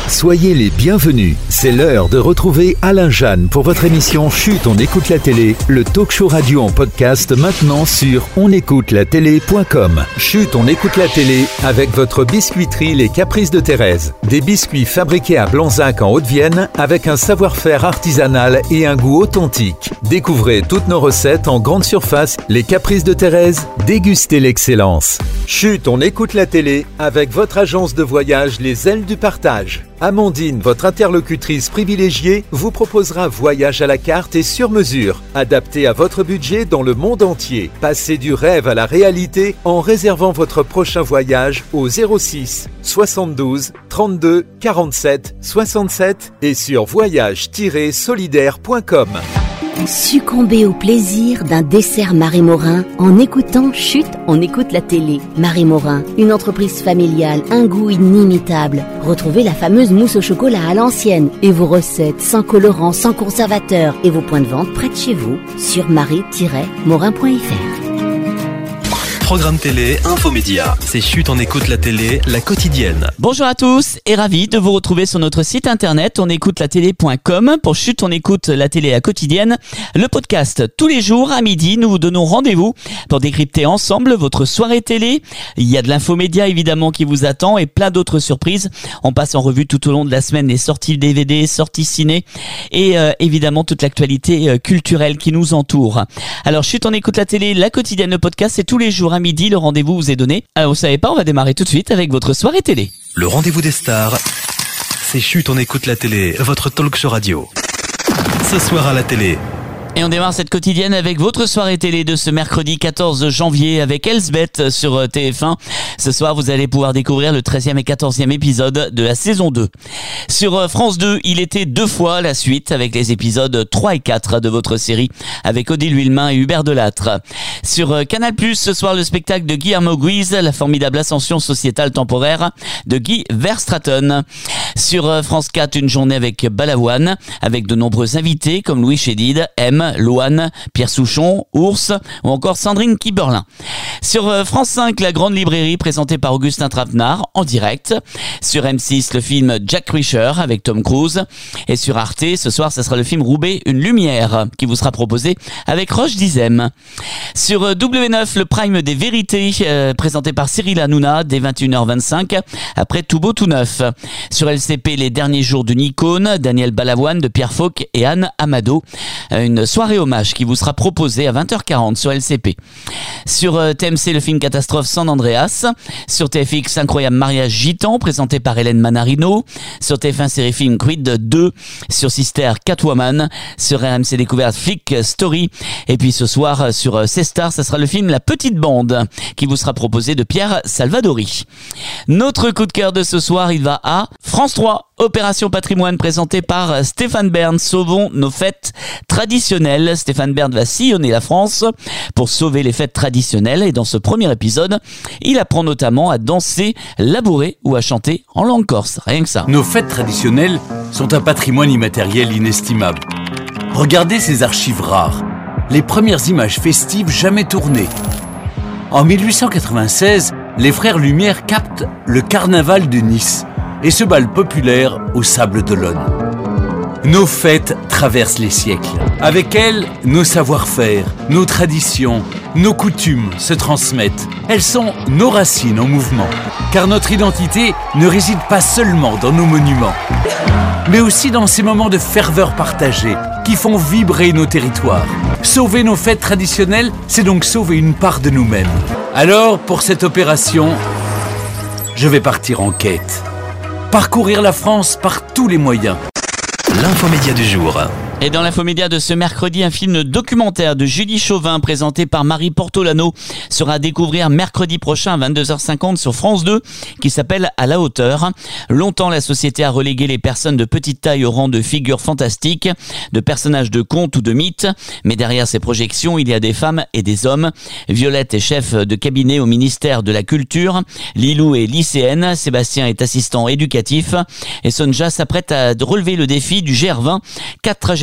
Soyez les bienvenus. C'est l'heure de retrouver Alain Jeanne pour votre émission Chut, on écoute la télé, le talk show radio en podcast maintenant sur onécoutelatélé.com. Chut, on écoute la télé avec votre biscuiterie Les Caprices de Thérèse. Des biscuits fabriqués à Blanzac en Haute-Vienne avec un savoir-faire artisanal et un goût authentique. Découvrez toutes nos recettes en grande surface. Les Caprices de Thérèse, dégustez l'excellence. Chut, on écoute la télé avec votre agence de voyage Les Ailes du Partage. Amandine, votre interlocutrice privilégiée, vous proposera voyage à la carte et sur mesure, adapté à votre budget dans le monde entier. Passez du rêve à la réalité en réservant votre prochain voyage au 06 72 32 47 67 et sur voyage-solidaire.com. Succombez au plaisir d'un dessert Marie Morin en écoutant Chut, on écoute la télé. Marie Morin, une entreprise familiale, un goût inimitable. Retrouvez la fameuse mousse au chocolat à l'ancienne et vos recettes sans colorant, sans conservateur et vos points de vente près de chez vous sur marie-morin.fr. Programme télé, infomédia. C'est Chut, on écoute la télé, la quotidienne. Bonjour à tous et ravi de vous retrouver sur notre site internet onécoutelatélé.com pour Chut, on écoute la télé la quotidienne. Le podcast tous les jours à midi, nous vous donnons rendez-vous pour décrypter ensemble votre soirée télé. Il y a de l'infomédia évidemment qui vous attend et plein d'autres surprises. On passe en revue tout au long de la semaine les sorties DVD, sorties ciné et évidemment toute l'actualité culturelle qui nous entoure. Alors Chut, on écoute la télé, la quotidienne, le podcast, c'est tous les jours à midi, le rendez-vous vous est donné. Alors vous savez pas, on va démarrer tout de suite avec votre soirée télé. Le rendez-vous des stars, c'est Chut, on écoute la télé, votre talk show radio. Ce soir à la télé. Et on démarre cette quotidienne avec votre soirée télé de ce mercredi 14 janvier avec Elsbeth sur TF1. Ce soir, vous allez pouvoir découvrir le 13e et 14e épisode de la saison 2. Sur France 2, il était 2 fois la suite avec les épisodes 3 et 4 de votre série avec Odile Huilmin et Hubert Delattre. Sur Canal+, ce soir, le spectacle de Guillermo Guise, la formidable ascension sociétale temporaire de Guy Verstraeten. Sur France 4, une journée avec Balavoine, avec de nombreux invités comme Louis Chédid, M, Loane, Pierre Souchon, Ours ou encore Sandrine Kiberlin. Sur France 5, la grande librairie présentée par Augustin Trapenard en direct. Sur M6, le film Jack Reacher avec Tom Cruise. Et sur Arte, ce soir, ce sera le film Roubaix, une lumière qui vous sera proposé avec Roche Dizem. Sur W9, le Prime des vérités présenté par Cyril Hanouna dès 21h25 après Tout beau tout neuf. Sur LCP, les derniers jours de Nikon, Daniel Balavoine de Pierre Fauque et Anne Amado. Une soirée hommage qui vous sera proposée à 20h40 sur LCP. Sur TMC, le film catastrophe San Andreas. Sur TFX, Incroyable mariage gitan présenté par Hélène Manarino. Sur TF1 série film Creed 2. Sur Sister Catwoman. Sur RMC Découverte Flick Story. Et puis ce soir sur C-Star, ça sera le film La Petite Bande qui vous sera proposé de Pierre Salvadori. Notre coup de cœur de ce soir, il va à France 3. Opération Patrimoine présentée par Stéphane Bern. Sauvons nos fêtes traditionnelles. Stéphane Bern va sillonner la France pour sauver les fêtes traditionnelles. Et dans ce premier épisode, il apprend notamment à danser, labourer ou à chanter en langue corse. Rien que ça. Nos fêtes traditionnelles sont un patrimoine immatériel inestimable. Regardez ces archives rares. Les premières images festives jamais tournées. En 1896, les frères Lumière captent le carnaval de Nice et ce bal populaire au Sable d'Olonne. Nos fêtes traversent les siècles. Avec elles, nos savoir-faire, nos traditions, nos coutumes se transmettent. Elles sont nos racines en mouvement. Car notre identité ne réside pas seulement dans nos monuments, mais aussi dans ces moments de ferveur partagée qui font vibrer nos territoires. Sauver nos fêtes traditionnelles, c'est donc sauver une part de nous-mêmes. Alors, pour cette opération, je vais partir en quête. Parcourir la France par tous les moyens. L'infomédia du jour. Et dans l'infomédia de ce mercredi, un film documentaire de Julie Chauvin présenté par Marie Portolano sera à découvrir mercredi prochain à 22h50 sur France 2 qui s'appelle À la hauteur. Longtemps, la société a relégué les personnes de petite taille au rang de figures fantastiques, de personnages de contes ou de mythes. Mais derrière ces projections, il y a des femmes et des hommes. Violette est chef de cabinet au ministère de la Culture. Lilou est lycéenne. Sébastien est assistant éducatif. Et Sonja s'apprête à relever le défi du GR20. 4 trajectoires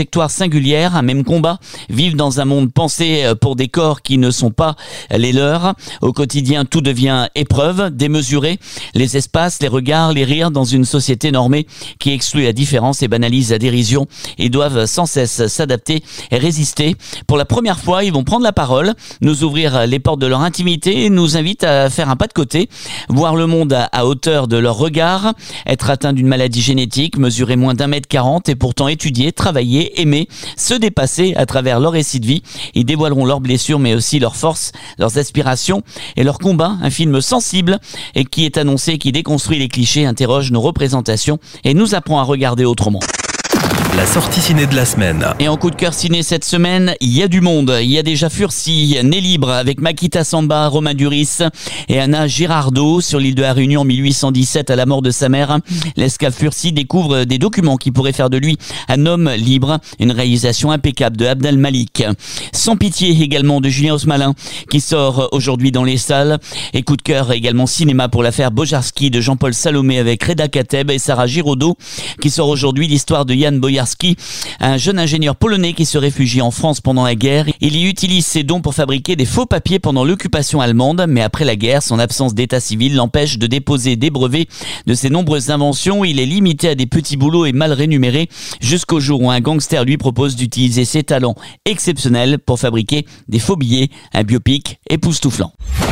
trajectoire singulière, un même combat, vivent dans un monde pensé pour des corps qui ne sont pas les leurs. Au quotidien, tout devient épreuve, démesuré, les espaces, les regards, les rires dans une société normée qui exclut la différence et banalise la dérision. Ils doivent sans cesse s'adapter et résister. Pour la première fois, ils vont prendre la parole, nous ouvrir les portes de leur intimité et nous invitent à faire un pas de côté, voir le monde à hauteur de leur regard, être atteint d'une maladie génétique, mesurer moins d'1m40 et pourtant étudier, travailler, aimer, se dépasser à travers leur récit de vie. Ils dévoileront leurs blessures mais aussi leurs forces, leurs aspirations et leurs combats. Un film sensible et qui est annoncé, qui déconstruit les clichés, interroge nos représentations et nous apprend à regarder autrement. La sortie ciné de la semaine. Et en coup de cœur ciné cette semaine, il y a du monde. Il y a déjà Fursi, Né libre avec Makita Samba, Romain Duris et Anna Girardot sur l'île de la Réunion en 1817 à la mort de sa mère. L'esclave Fursi découvre des documents qui pourraient faire de lui un homme libre. Une réalisation impeccable de Abdel Malik. Sans pitié également de Julien Osmalin qui sort aujourd'hui dans les salles. Et coup de cœur également cinéma pour l'affaire Bojarski de Jean-Paul Salomé avec Reda Kateb et Sarah Giraudot qui sort aujourd'hui l'histoire de Jan Bojarski, un jeune ingénieur polonais qui se réfugie en France pendant la guerre. Il y utilise ses dons pour fabriquer des faux papiers pendant l'occupation allemande, mais après la guerre, son absence d'état civil l'empêche de déposer des brevets de ses nombreuses inventions. Il est limité à des petits boulots et mal rémunéré jusqu'au jour où un gangster lui propose d'utiliser ses talents exceptionnels pour fabriquer des faux billets, un biopic époustouflant.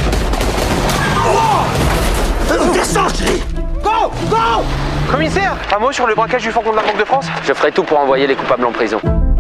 Go! Go! Commissaire, un mot sur le braquage du fourgon de la Banque de France? Je ferai tout pour envoyer les coupables en prison.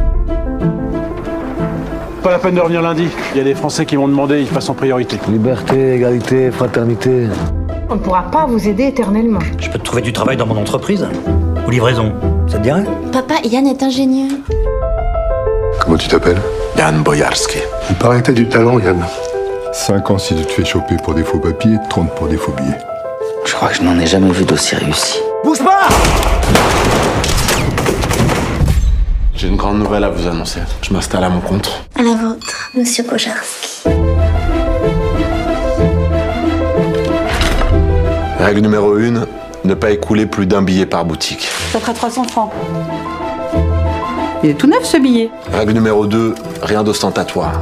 Pas la peine de revenir lundi. Il y a des Français qui vont demander, ils passent en priorité. Liberté, égalité, fraternité. On ne pourra pas vous aider éternellement. Je peux te trouver du travail dans mon entreprise. Ou livraison, ça te dirait? Papa, Yann est ingénieur. Comment tu t'appelles? Jan Bojarski. Il paraît que t'as du talent, Yann. 5 ans si tu te fais choper pour des faux papiers, 30 pour des faux billets. Je crois que je n'en ai jamais vu d'aussi réussi. Bouge pas! J'ai une grande nouvelle à vous annoncer. Je m'installe à mon compte. À la vôtre, monsieur Bojarski. Règle numéro 1, ne pas écouler plus d'un billet par boutique. Ça fera 300 francs. Il est tout neuf ce billet. Règle numéro 2, rien d'ostentatoire.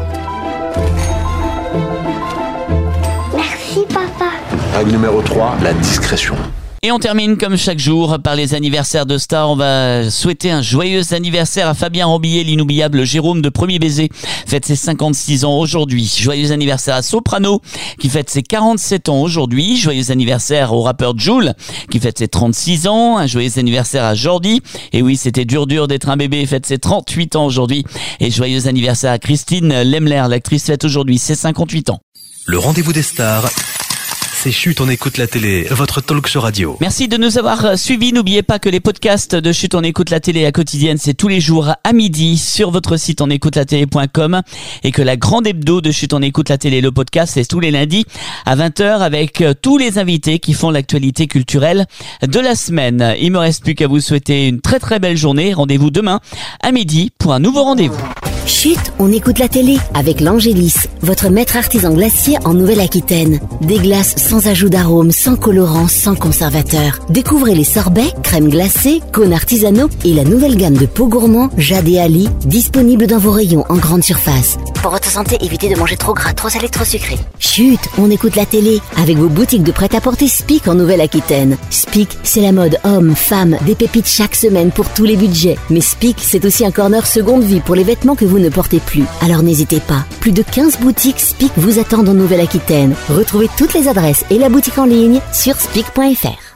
Merci papa. Règle numéro 3, la discrétion. Et on termine comme chaque jour par les anniversaires de stars. On va souhaiter un joyeux anniversaire à Fabien Rambillet, l'inoubliable Jérôme de Premier Baiser, fête ses 56 ans aujourd'hui. Joyeux anniversaire à Soprano, qui fête ses 47 ans aujourd'hui. Joyeux anniversaire au rappeur Jul, qui fête ses 36 ans. Un joyeux anniversaire à Jordi. Et oui, c'était dur d'être un bébé, fête ses 38 ans aujourd'hui. Et joyeux anniversaire à Christine Lemler, l'actrice fête aujourd'hui ses 58 ans. Le rendez-vous des stars. C'est Chut, on écoute la télé, votre talk show radio. Merci de nous avoir suivis. N'oubliez pas que les podcasts de Chut, on écoute la télé à quotidienne, c'est tous les jours à midi sur votre site onécoutelatélé.com et que la grande hebdo de Chut, on écoute la télé, le podcast, c'est tous les lundis à 20h avec tous les invités qui font l'actualité culturelle de la semaine. Il me reste plus qu'à vous souhaiter une très très belle journée. Rendez-vous demain à midi pour un nouveau rendez-vous. Chut, on écoute la télé avec l'Angélis, votre maître artisan glacier en Nouvelle-Aquitaine. Des glaces sans ajout d'arôme, sans colorant, sans conservateur. Découvrez les sorbets, crèmes glacées, cônes artisanaux et la nouvelle gamme de pots gourmands Jade et Ali, disponible dans vos rayons en grande surface. Pour votre santé, évitez de manger trop gras, trop salé, trop sucré. Chut, on écoute la télé avec vos boutiques de prêt-à-porter Spic en Nouvelle-Aquitaine. Spic, c'est la mode homme, femme, des pépites chaque semaine pour tous les budgets. Mais Spic, c'est aussi un corner seconde vie pour les vêtements que vous ne portez plus. Alors n'hésitez pas. Plus de 15 boutiques Spic vous attendent en Nouvelle-Aquitaine. Retrouvez toutes les adresses et la boutique en ligne sur spic.fr.